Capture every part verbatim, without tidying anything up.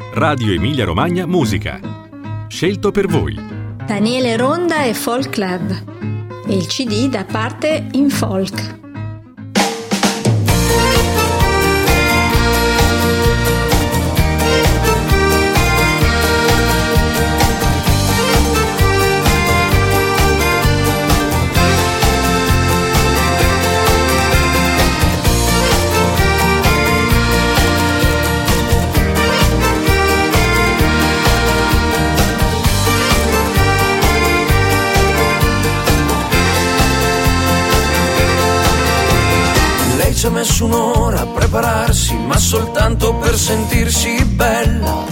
Radio Emilia Romagna Musica. Scelto per voi Daniele Ronda e Folk Club, e il C D da parte In Folk. Ci ha messo un'ora a prepararsi, ma soltanto per sentirsi bella.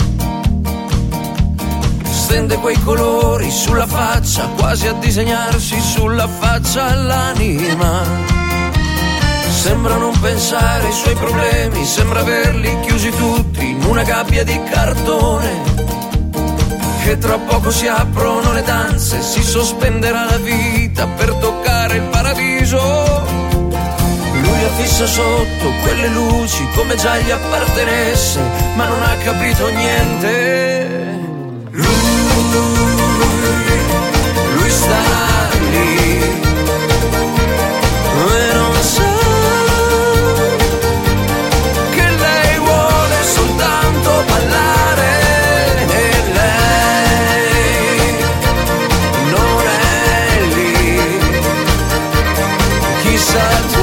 Stende quei colori sulla faccia, quasi a disegnarsi sulla faccia l'anima. Sembra non pensare ai suoi problemi, sembra averli chiusi tutti in una gabbia di cartone. Che tra poco si aprono le danze, si sospenderà la vita per toccare il paradiso. Lui la fissa sotto quelle luci come già gli appartenesse, ma non ha capito niente. Lui, lui sta lì e non sa che lei vuole soltanto ballare e lei non è lì. Chissà tu.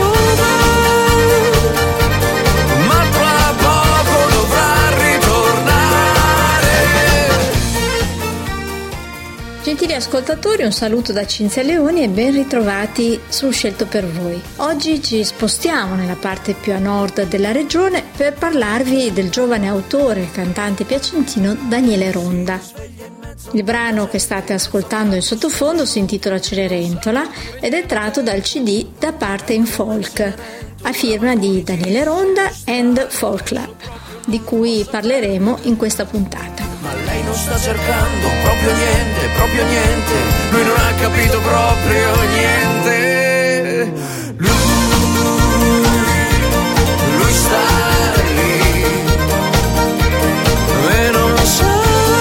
Gentili ascoltatori, un saluto da Cinzia Leoni e ben ritrovati su Scelto per voi. Oggi ci spostiamo nella parte più a nord della regione per parlarvi del giovane autore e cantante piacentino Daniele Ronda. Il brano che state ascoltando in sottofondo si intitola Cenerentola ed è tratto dal C D da parte In Folk, a firma di Daniele Ronda and Folk Club, di cui parleremo in questa puntata. Ma lei non sta cercando proprio niente, proprio niente. Lui non ha capito proprio niente. Lui, lui sta lì e non sa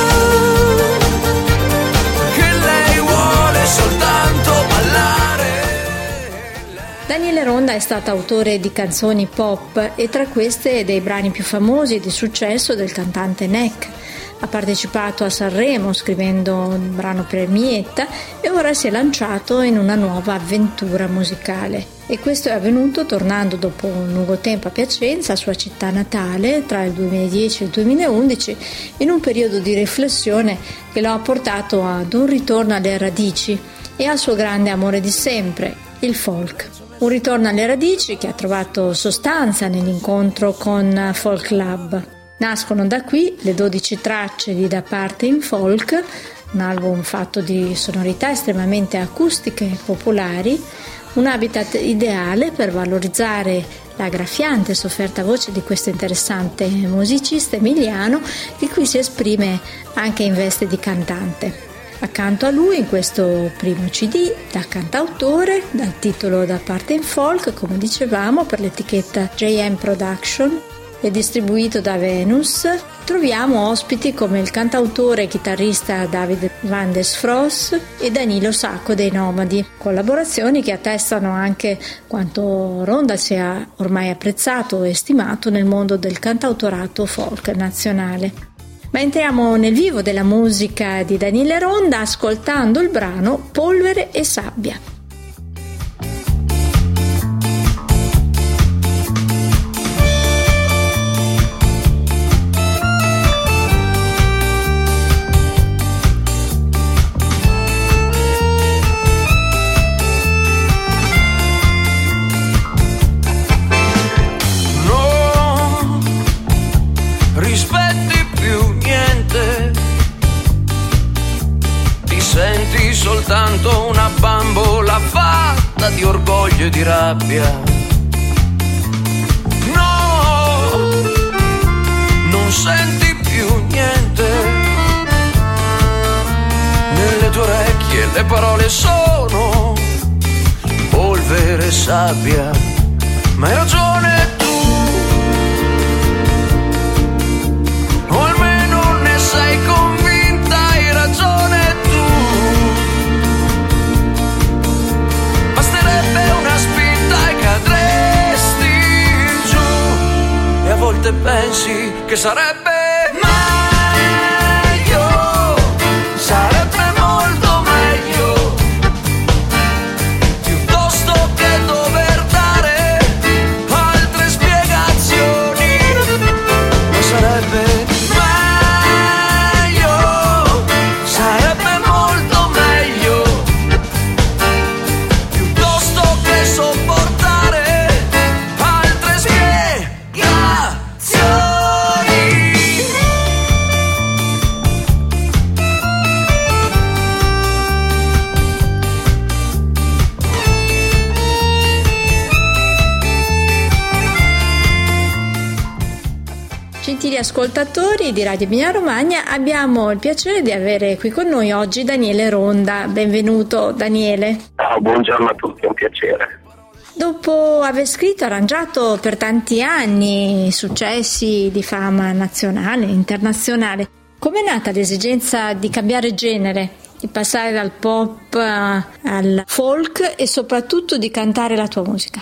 che lei vuole soltanto ballare. Daniele Ronda è stato autore di canzoni pop e tra queste dei brani più famosi e di successo del cantante Nek. Ha partecipato a Sanremo scrivendo un brano per Mietta e ora si è lanciato in una nuova avventura musicale. E questo è avvenuto tornando dopo un lungo tempo a Piacenza, sua città natale, tra il duemiladieci e il duemilaundici, in un periodo di riflessione che lo ha portato ad un ritorno alle radici e al suo grande amore di sempre, il folk. Un ritorno alle radici che ha trovato sostanza nell'incontro con Folk Club. Nascono da qui le dodici tracce di Da parte In Folk, un album fatto di sonorità estremamente acustiche e popolari, un habitat ideale per valorizzare la graffiante e sofferta voce di questo interessante musicista emiliano che qui si esprime anche in veste di cantante. Accanto a lui in questo primo C D da cantautore, dal titolo Da parte In Folk, come dicevamo, per l'etichetta J M Production, e distribuito da Venus, troviamo ospiti come il cantautore e chitarrista David Van des Fros e Danilo Sacco dei Nomadi, collaborazioni che attestano anche quanto Ronda sia ormai apprezzato e stimato nel mondo del cantautorato folk nazionale. Ma entriamo nel vivo della musica di Daniele Ronda ascoltando il brano Polvere e Sabbia. Soltanto una bambola fatta di orgoglio e di rabbia. No, non senti più niente. Nelle tue orecchie le parole sono polvere e sabbia. Ma hai ragione tu, o almeno volte pensi che sarebbe meglio, sarebbe molto meglio, piuttosto che dover dare altre spiegazioni, ma sarebbe meglio, sarebbe molto meglio, piuttosto che sopportare altre spiegazioni. Gentili ascoltatori di Radio Emilia Romagna, abbiamo il piacere di avere qui con noi oggi Daniele Ronda. Benvenuto Daniele. Ciao, buongiorno a tutti, è un piacere. Dopo aver scritto e arrangiato per tanti anni successi di fama nazionale e internazionale, com'è nata l'esigenza di cambiare genere, di passare dal pop al folk e soprattutto di cantare la tua musica?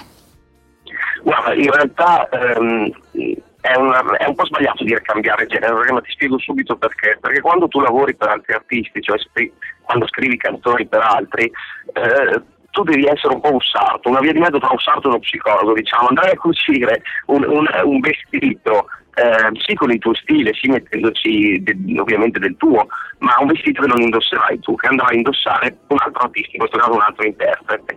Guarda, in realtà ehm, è, una, è un po' sbagliato dire cambiare genere, ma ti spiego subito perché. Perché quando tu lavori per altri artisti, cioè scri- quando scrivi canzoni per altri, eh, tu devi essere un po' un sarto, una via di mezzo tra un sarto e uno psicologo, diciamo, andare a cucire un, un, un vestito, eh, sì con il tuo stile, sì mettendoci de- ovviamente del tuo, ma un vestito che non indosserai tu, che andrà a indossare un altro artista, in questo caso un altro interprete.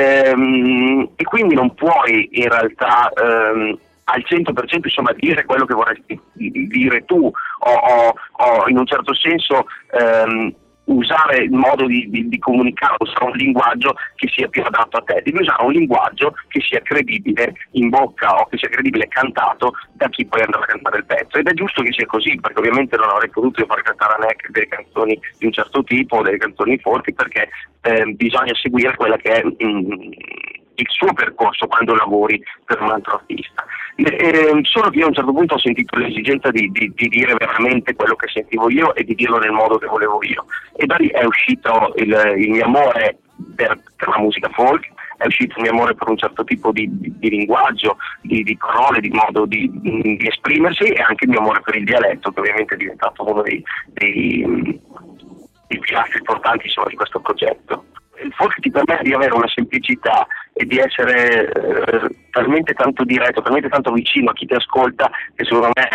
Ehm, e quindi non puoi in realtà ehm, al cento per cento insomma dire quello che vorresti dire tu, o, o, o in un certo senso ehm, usare il modo di, di, di comunicare, usare un linguaggio che sia più adatto a te, devi usare un linguaggio che sia credibile in bocca o che sia credibile cantato da chi poi andrà a cantare il pezzo, ed è giusto che sia così, perché ovviamente non avrei potuto far cantare a Neck delle canzoni di un certo tipo o delle canzoni forti, perché eh, bisogna seguire quella che è mm, il suo percorso quando lavori per un altro artista. Eh, solo che io a un certo punto ho sentito l'esigenza di, di, di dire veramente quello che sentivo io e di dirlo nel modo che volevo io, e da lì è uscito il, il mio amore per, per la musica folk, è uscito il mio amore per un certo tipo di, di, di linguaggio, di, di parole, di modo di, di esprimersi, e anche il mio amore per il dialetto, che ovviamente è diventato uno dei, dei, dei pilastri importanti insomma, di questo progetto. Il folk ti permette di avere una semplicità e di essere eh, talmente tanto diretto, talmente tanto vicino a chi ti ascolta, che secondo me è,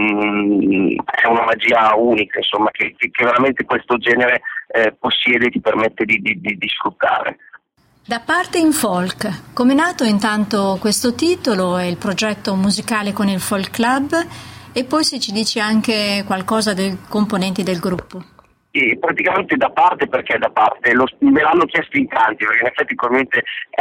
un, è una magia unica, insomma, che, che veramente questo genere eh, possiede e ti permette di, di, di, di sfruttare. Da parte in folk, come è nato intanto questo titolo e il progetto musicale con il Folk Club, e poi se ci dici anche qualcosa dei componenti del gruppo? E praticamente da parte, perché da parte? Lo, me l'hanno chiesto in tanti, perché in effetti probabilmente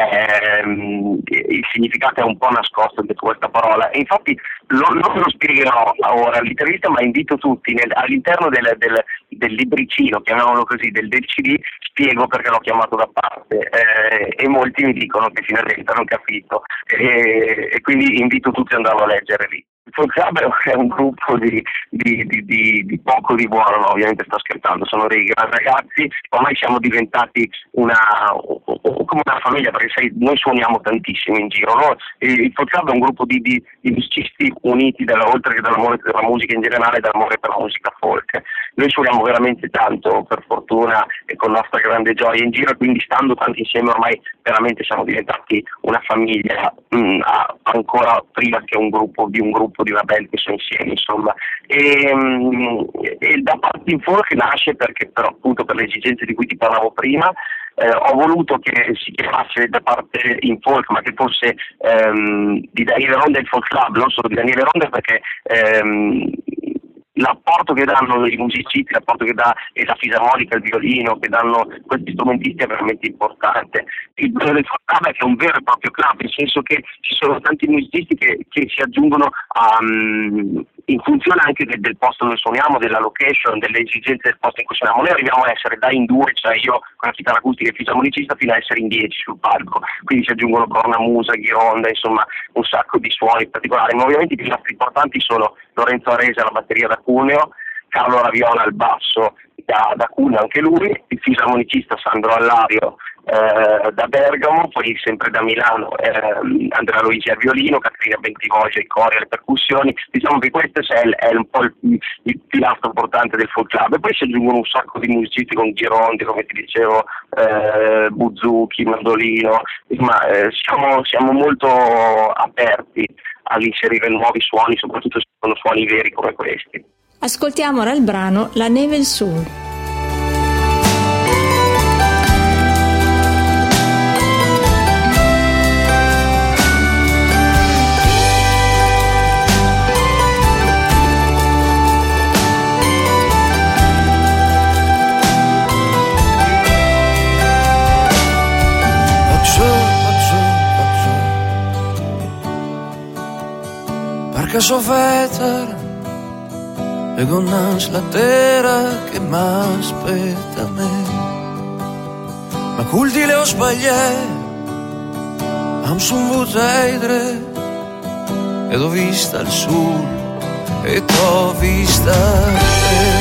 ehm, il significato è un po' nascosto dentro questa parola, e infatti lo, non lo spiegherò ora all'intervista, ma invito tutti nel, all'interno del, del, del libricino, chiamiamolo così, del, del C D, spiego perché l'ho chiamato da parte, eh, e molti mi dicono che finalmente hanno capito, e, e quindi invito tutti ad andarlo a leggere lì. Il Folk Club è un gruppo di, di, di, di, di poco di buono, no? Ovviamente sto scherzando, sono dei grandi ragazzi, ormai siamo diventati una, come una famiglia, perché sai, noi suoniamo tantissimo in giro, no? Il Folk Club è un gruppo di, di, di musicisti uniti, dalla, oltre che dall'amore per la musica in generale, dall'amore per la musica folk. Noi suoniamo veramente tanto, per fortuna, e con nostra grande gioia in giro, quindi stando tanto insieme ormai veramente siamo diventati una famiglia, mh, ancora prima che un gruppo di un gruppo di una band che sono insieme, insomma. E, e da parte in folk nasce perché, però, appunto, per le esigenze di cui ti parlavo prima, eh, ho voluto che si chiamasse da parte in folk, ma che fosse ehm, di Daniele Ronda il Folk Club, non solo di Daniele Ronda, perché ehm, l'apporto che danno i musicisti, l'apporto che dà la fisarmonica, il violino, che danno questi strumentisti è veramente importante. Il bello del Folk Club è che è un vero e proprio club, nel senso che ci sono tanti musicisti che, che si aggiungono a, um, in funzione anche del, del posto dove suoniamo, della location, delle esigenze del posto in cui suoniamo. Noi arriviamo a essere da in due, cioè io con la chitarra acustica e il fisarmonicista, fino a essere in dieci sul palco, quindi si aggiungono cornamusa, ghironda, insomma un sacco di suoni particolari, ma ovviamente i pilastri importanti sono Lorenzo Aresa alla batteria da Cuneo, Carlo Raviola al basso da, da Cuneo anche lui, il fisarmonicista Sandro Allario eh, da Bergamo, poi sempre da Milano eh, Andrea Luigi al violino, Caterina Bentivoglio ai cori e alle percussioni. Diciamo che questo è, è un po' il, il pilastro portante del folk club, e poi si aggiungono un sacco di musicisti con Ghirondi, come ti dicevo, eh, Buzuki, Mandolino, ma eh, siamo, siamo molto aperti all'inserire nuovi suoni, soprattutto se sono suoni veri come questi. Ascoltiamo ora il brano La neve e il sul. Perché so veter e con nas la terra che m'aspetta a me, ma culti le ho sbagliate, am sun vuteidre ed ho vista il sul e t'ho vista te.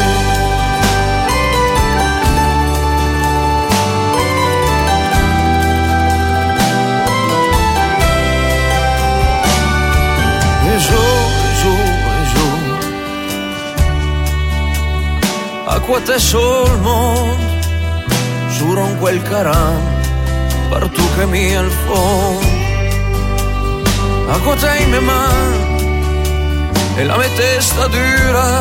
Acqua te sol mond, suron quel caram, per tu che mi al fond. Acqua te in me man, e la mia testa dura,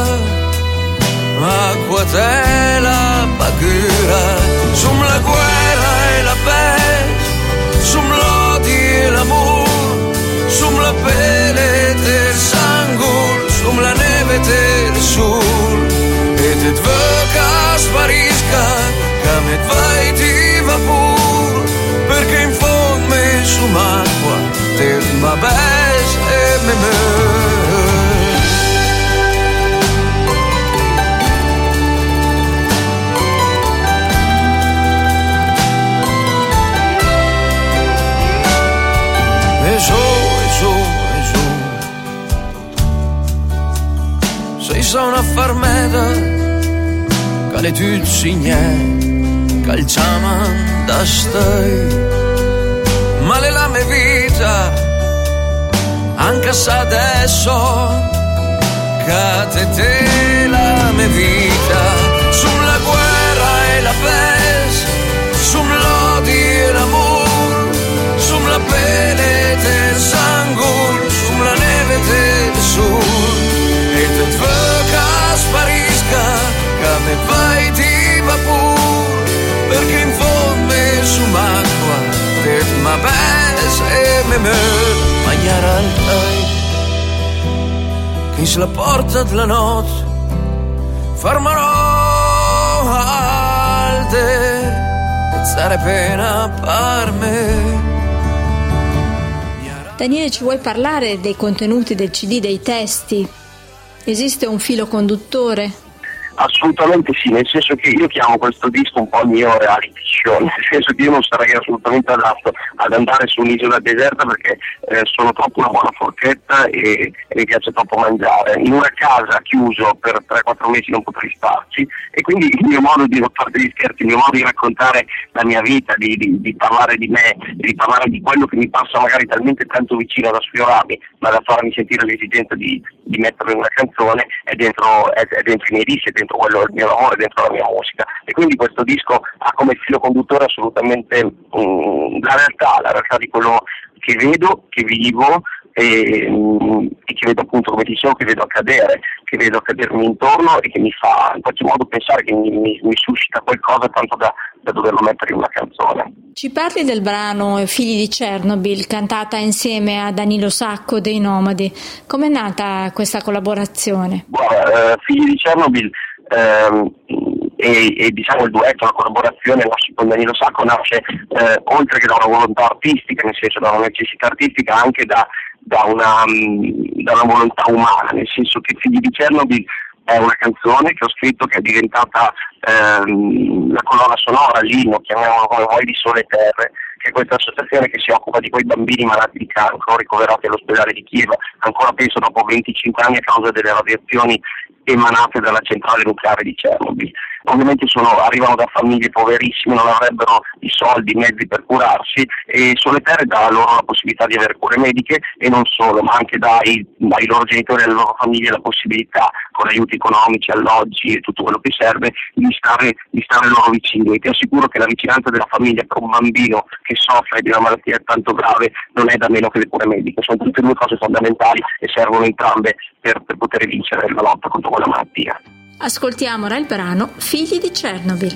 acqua te la pagura. Sum la guerra e la peste, sum l'odi e l'amor, sum la pelle del sangue, sum la neve del sul. E te tvö che sparisca, che me vai ti va pur, perché in fondo me su m'acqua, te ma bes e me meur. E giù, e giù, e giù, sei sa una farmeta che le tue signe calciaman da stai, ma le la mia vita anche se adesso che te te la mia vita sulla guerra e la peste, sull'odi e l'amor, sulla pelle del sangue, sulla neve del sul. E te tvö che sparisca, che me vai ti va pur, perché in fondo me su m'acqua, te ma bes e me meur, magnara al tai, che se la porta della notte, fermerò alte, e zare pena per me. Daniele, ci vuoi parlare dei contenuti del C D, dei testi? Esiste un filo conduttore? Assolutamente sì, nel senso che io chiamo questo disco un po' il mio reality show, nel senso che io non sarei assolutamente adatto ad andare su un'isola deserta perché eh, sono troppo una buona forchetta e, e mi piace troppo mangiare. In una casa chiuso per tre quattro mesi non potrei starci, e quindi il mio modo di, a parte gli scherzi, il mio modo di raccontare la mia vita, di, di, di parlare di me, di parlare di quello che mi passa magari talmente tanto vicino da sfiorarmi, ma da farmi sentire l'esigenza di, di metterlo in una canzone, è dentro, è, è dentro i miei dischi, è dentro quello il mio lavoro, è dentro la mia musica, e quindi questo disco ha come filo conduttore assolutamente um, la realtà, la realtà di quello che vedo, che vivo e, um, e che vedo, appunto, come dicevo, che vedo accadere, che vedo accadermi intorno e che mi fa in qualche modo pensare, che mi, mi, mi suscita qualcosa tanto da, da doverlo mettere in una canzone. Ci parli del brano Figli di Chernobyl, cantata insieme a Danilo Sacco dei Nomadi. Com'è nata questa collaborazione? Guarda, uh, Figli di Chernobyl ehm, e, e diciamo il duetto, la collaborazione nostra con Danilo Sacco nasce eh, oltre che da una volontà artistica, nel senso da una necessità artistica, anche da, da, una, da una volontà umana, nel senso che Figli di Chernobyl è una canzone che ho scritto, che è diventata ehm, la colonna sonora, l'inno, chiamiamolo come vuoi, di Sole Terre, che è questa associazione che si occupa di quei bambini malati di cancro ricoverati all'ospedale di Kiev, ancora penso dopo venticinque anni a causa delle radiazioni emanate dalla centrale nucleare di Chernobyl. Ovviamente sono, arrivano da famiglie poverissime, non avrebbero i soldi, i mezzi per curarsi, e Soleterre dà loro la possibilità di avere cure mediche, e non solo, ma anche dai, dai loro genitori e alle loro famiglie la possibilità, con aiuti economici, alloggi e tutto quello che serve, di stare, di stare loro vicini. E ti assicuro che la vicinanza della famiglia per un bambino che soffre di una malattia tanto grave non è da meno che le cure mediche. Sono tutte e due cose fondamentali e servono entrambe per, per poter vincere la lotta contro quella malattia. Ascoltiamo ora il brano Figli di Chernobyl.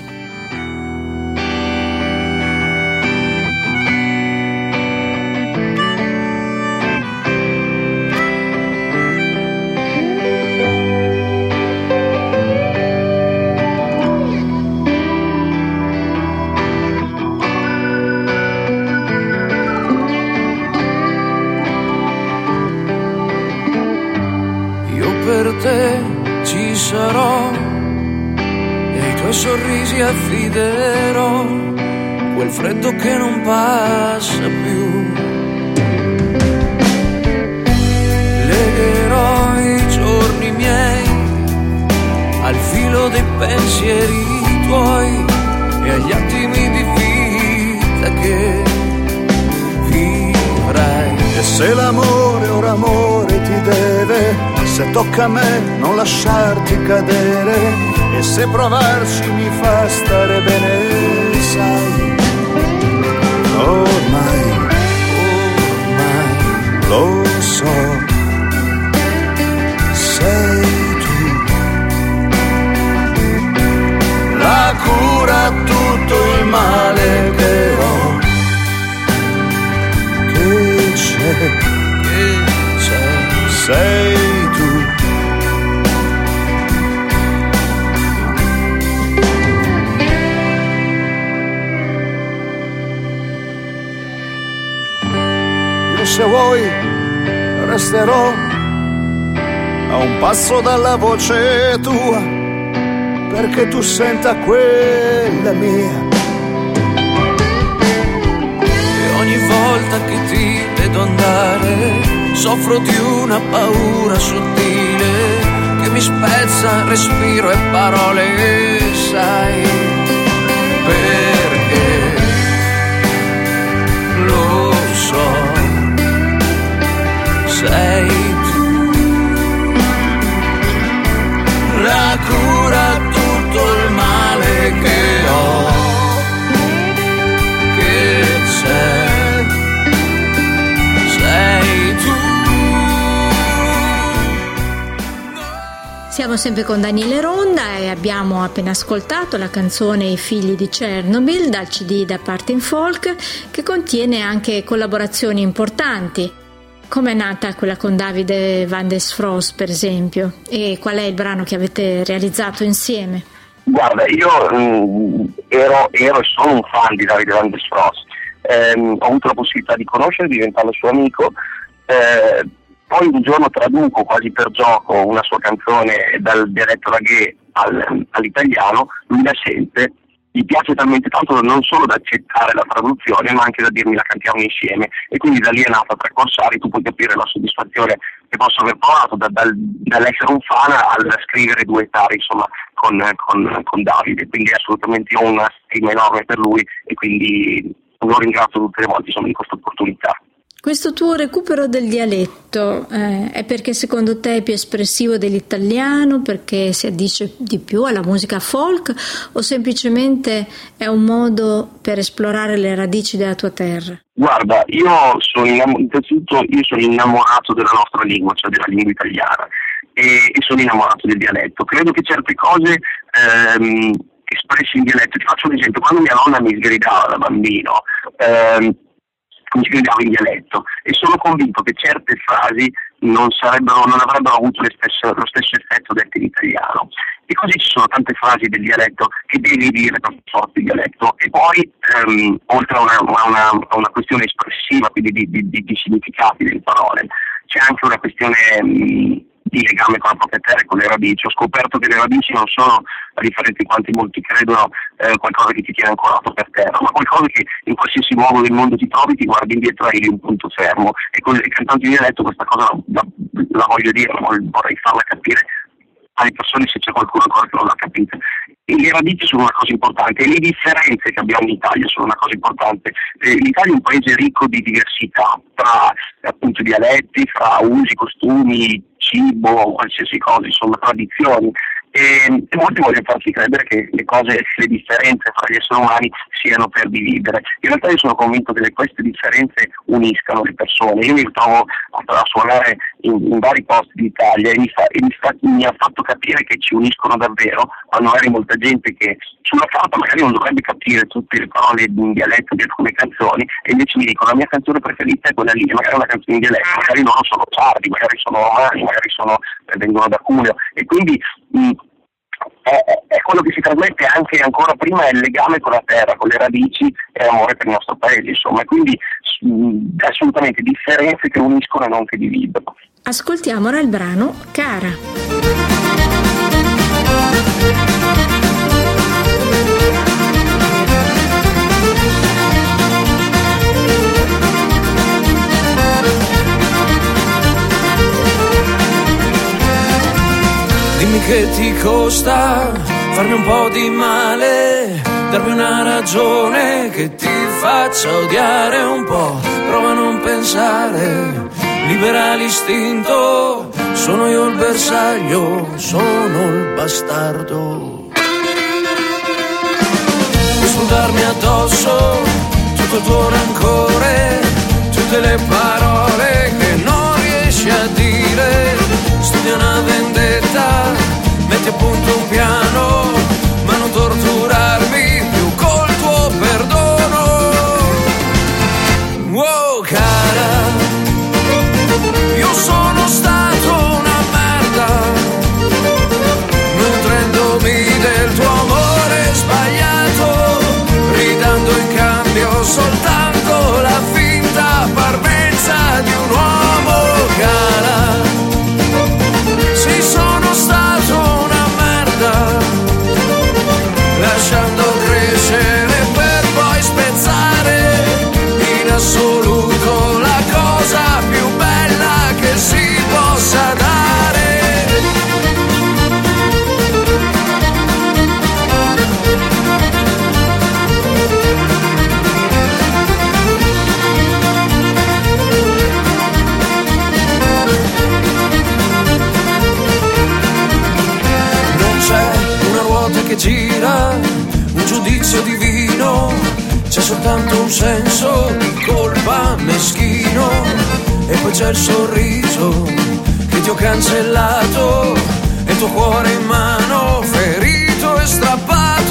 Io per te ci sarò e ai tuoi sorrisi affiderò quel freddo che non passa più. Legherò i giorni miei al filo dei pensieri tuoi e agli attimi di vita che vivrai. E se l'amore ora amore ti deve, se tocca a me non lasciarti cadere, e se provarci mi fa stare bene, sai, ormai, ormai lo so, sei tu la cura a tutto il male che ho, che c'è, che c'è, sei tu. Io se vuoi resterò a un passo dalla voce tua, perché tu senta quella mia. E ogni volta che ti vedo andare soffro di una paura sottile che mi spezza respiro e parole, sai, perché lo so, sei tu la cura a tutto il male che ho, che c'è, sei tu. Siamo sempre con Daniele Ronda e abbiamo appena ascoltato la canzone I figli di Chernobyl dal C D da Parting Folk, che contiene anche collaborazioni importanti. Come è nata quella con Davide Van der Frost, per esempio, e qual è il brano che avete realizzato insieme? Guarda, io mh, ero, ero e sono un fan di Davide Van der Frost. Eh, ho avuto la possibilità di conoscere, diventando suo amico. Eh, poi un giorno traduco quasi per gioco una sua canzone dal dialetto laghè al, all'italiano. Lui la sente, gli piace talmente tanto non solo da accettare la traduzione, ma anche da dirmi la cantiamo insieme, e quindi da lì è nata Tre Corsari. Tu puoi capire la soddisfazione che posso aver provato da, dal, dall'essere un fan al scrivere duettare, insomma, con, con, con Davide. Quindi assolutamente ho una stima enorme per lui e quindi lo ringrazio tutte le volte, insomma, di questa opportunità. Questo tuo recupero del dialetto eh, è perché secondo te è più espressivo dell'italiano, perché si addice di più alla musica folk, o semplicemente è un modo per esplorare le radici della tua terra? Guarda, io sono innam- innanzitutto io sono innamorato della nostra lingua, cioè della lingua italiana, e, e sono innamorato del dialetto. Credo che certe cose ehm, espresse in dialetto, ti faccio un esempio: quando mia nonna mi sgridava da bambino, ehm, mi sgridava in dialetto, e sono convinto che certe frasi non sarebbero, non avrebbero avuto lo stesso, lo stesso effetto dette in italiano. E così ci sono tante frasi del dialetto che devi dire per forza il dialetto. E poi ehm, oltre a una, a, una, a una questione espressiva, quindi di, di, di, di significati delle parole, c'è anche una questione mh, di legame con la propria terra e con le radici. Ho scoperto che le radici non sono, a differenza di quanti molti credono, eh, qualcosa che ti tiene ancorato per terra, ma qualcosa che in qualsiasi luogo del mondo ti trovi, ti guardi indietro e hai un punto fermo. E con i cantanti di dialetto questa cosa la, la voglio dire, vorrei farla capire alle persone, se c'è qualcuno ancora che non l'ha capito. E le radici sono una cosa importante, e le differenze che abbiamo in Italia sono una cosa importante. L'Italia è un paese ricco di diversità, tra appunto dialetti, fra usi, costumi, cibo, qualsiasi cosa, insomma tradizioni. E, e molti vogliono farci credere che le cose, le differenze fra gli esseri umani siano per dividere. In realtà io sono convinto che le, queste differenze uniscano le persone. Io mi ritrovo a, a suonare in, in vari posti d'Italia e, mi, fa, e mi, sta, mi ha fatto capire che ci uniscono davvero, quando magari molta gente che sulla carta magari non dovrebbe capire tutte le parole in dialetto di alcune canzoni, e invece mi dicono la mia canzone preferita è quella lì, magari è una canzone in dialetto, magari loro sono sardi, magari sono romani, magari sono, vengono da Cuneo, e quindi mh, È, è quello che si trasmette anche ancora prima, è il legame con la terra, con le radici e l'amore per il nostro paese, insomma, e quindi mh, assolutamente differenze che uniscono e non che dividono. Ascoltiamo ora il brano Cara. Dimmi che ti costa farmi un po' di male, darmi una ragione che ti faccia odiare un po'. Prova a non pensare, libera l'istinto. Sono io il bersaglio, sono il bastardo. Puoi sputarmi addosso tutto il tuo rancore, tutte le parole che non riesci a dire. Studia una vendetta, metti a punto un piano, ma non torturarmi più col tuo perdono. Wow, cara, io sono stato una merda, nutrendomi del tuo amore sbagliato, ridando in cambio soltanto la finta parvenza di un uomo, cara. Sì, sono stato una merda, lasciando crescere per poi spezzare in assoluto la cosa più bella che si possa dare. Che gira, un giudizio divino, c'è soltanto un senso di colpa meschino, e poi c'è il sorriso che ti ho cancellato, e il tuo cuore in mano ferito e strappato.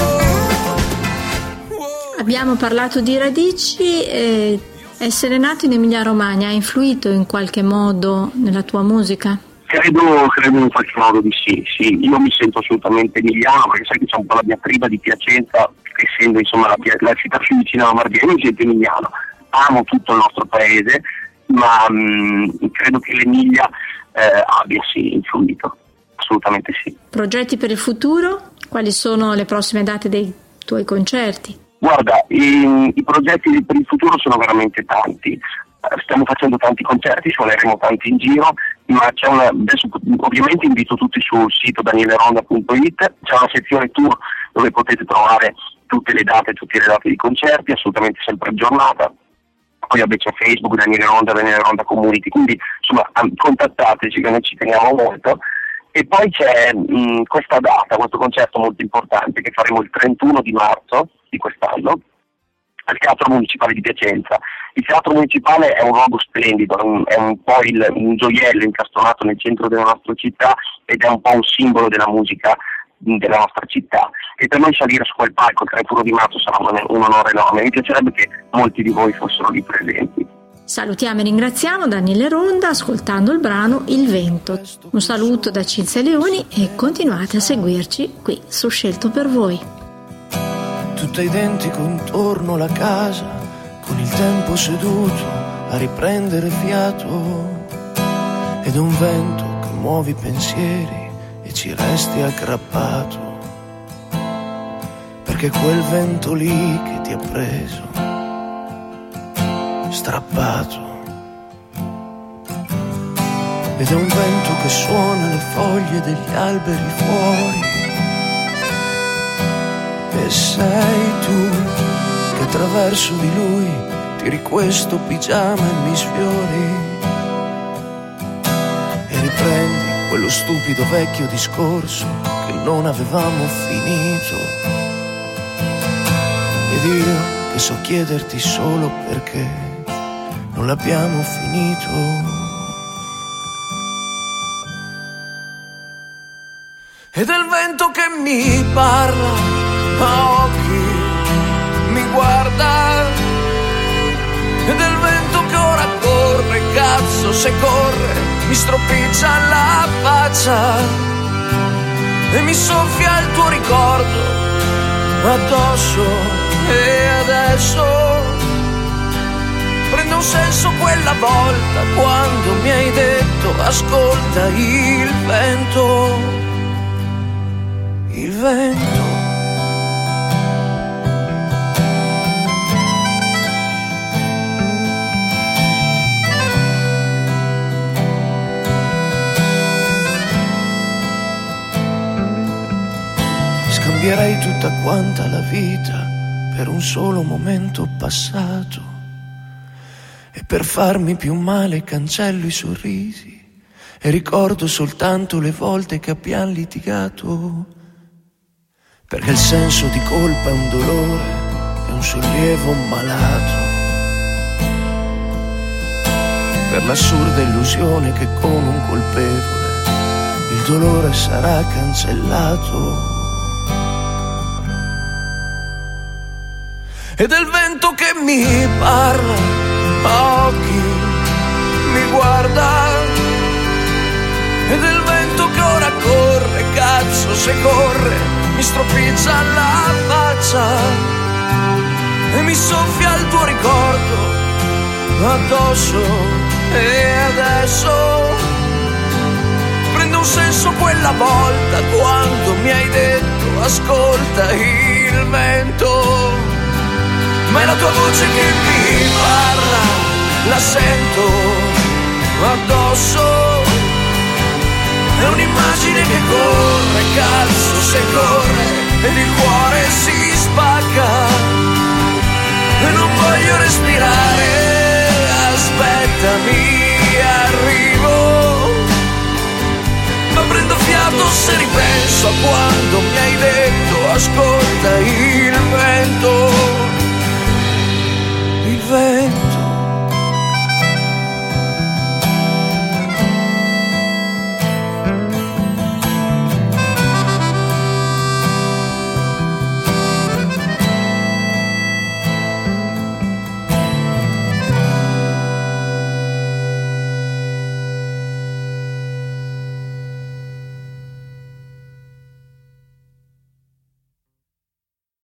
Abbiamo parlato di radici, e essere nato in Emilia Romagna ha influito in qualche modo nella tua musica? Credo, credo in qualche modo di sì, sì, io mi sento assolutamente emiliano, perché sai che c'è un po' la diatriba di Piacenza, essendo insomma la, la città più vicina alla Lombardia. Io mi sento emiliano, amo tutto il nostro paese, ma mh, credo che l'Emilia eh, abbia sì influito, assolutamente sì. Progetti per il futuro? Quali sono le prossime date dei tuoi concerti? Guarda, i, i progetti per il futuro sono veramente tanti. Stiamo facendo tanti concerti, suoneremo tanti in giro, ma c'è una, adesso ovviamente invito tutti sul sito daniele ronda punto it, c'è una sezione tour dove potete trovare tutte le date, tutte le date di concerti, assolutamente sempre aggiornata. Poi vabbè c'è Facebook, Daniele Ronda, Daniele Ronda Community, quindi insomma contattateci che noi ci teniamo molto. E poi c'è mh, questa data, questo concerto molto importante che faremo il trentuno di marzo di quest'anno al Teatro Municipale di Piacenza. Il Teatro Municipale è un luogo splendido, è un, è un po' il, un gioiello incastonato nel centro della nostra città, ed è un po' un simbolo della musica della nostra città, e per noi salire su quel palco il trentuno di marzo sarà un, un onore enorme. Mi piacerebbe che molti di voi fossero lì presenti. Salutiamo e ringraziamo Daniele Ronda ascoltando il brano Il Vento. Un saluto da Cinzia Leoni e continuate a seguirci qui su Scelto per Voi. Tutto identico intorno alla casa, con il tempo seduto a riprendere fiato, ed un vento che muove i pensieri e ci resti aggrappato, perché quel vento lì che ti ha preso, strappato, ed è un vento che suona le foglie degli alberi fuori. E sei tu che attraverso di lui tiri questo pigiama e mi sfiori e riprendi quello stupido vecchio discorso che non avevamo finito. Ed io che so chiederti solo perché non l'abbiamo finito. Ed è il vento che mi parla a occhi, mi guarda. Ed è il vento che ora corre, cazzo se corre, mi stropiccia la faccia e mi soffia il tuo ricordo addosso. E adesso prende un senso quella volta quando mi hai detto ascolta il vento, il vento. Scambierei tutta quanta la vita per un solo momento passato e per farmi più male cancello i sorrisi e ricordo soltanto le volte che abbiamo litigato, perché il senso di colpa è un dolore, è un sollievo malato, per l'assurda illusione che con un colpevole il dolore sarà cancellato. Ed è il vento che mi parla a occhi, mi guarda. Ed è il vento che ora corre, cazzo se corre, mi stropiccia la faccia e mi soffia il tuo ricordo addosso. E adesso prende un senso quella volta quando mi hai detto ascolta il vento. Ma è la tua voce che mi parla, la sento addosso. È un'immagine che corre, cazzo se corre, ed il cuore si spacca. E non voglio respirare, aspettami, arrivo. Ma prendo fiato se ripenso a quando mi hai detto ascolta il vento. Il vento